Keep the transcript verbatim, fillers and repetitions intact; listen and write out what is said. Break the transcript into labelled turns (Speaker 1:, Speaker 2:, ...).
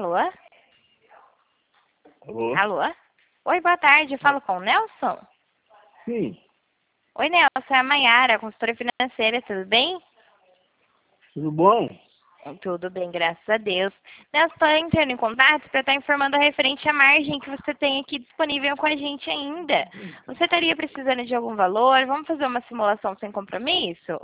Speaker 1: Alô?
Speaker 2: Alô?
Speaker 1: Alô? Oi, boa tarde. Eu falo com o Nelson?
Speaker 2: Sim,
Speaker 1: Oi, Nelson. É a Mayara, consultora financeira. Tudo bem?
Speaker 2: tudo bom?
Speaker 1: Tudo bem, graças a Deus. Nelson, estou entrando em contato para estar informando a referente à margem que você tem aqui disponível com a gente ainda. Você estaria precisando de algum valor? Vamos fazer uma simulação sem compromisso?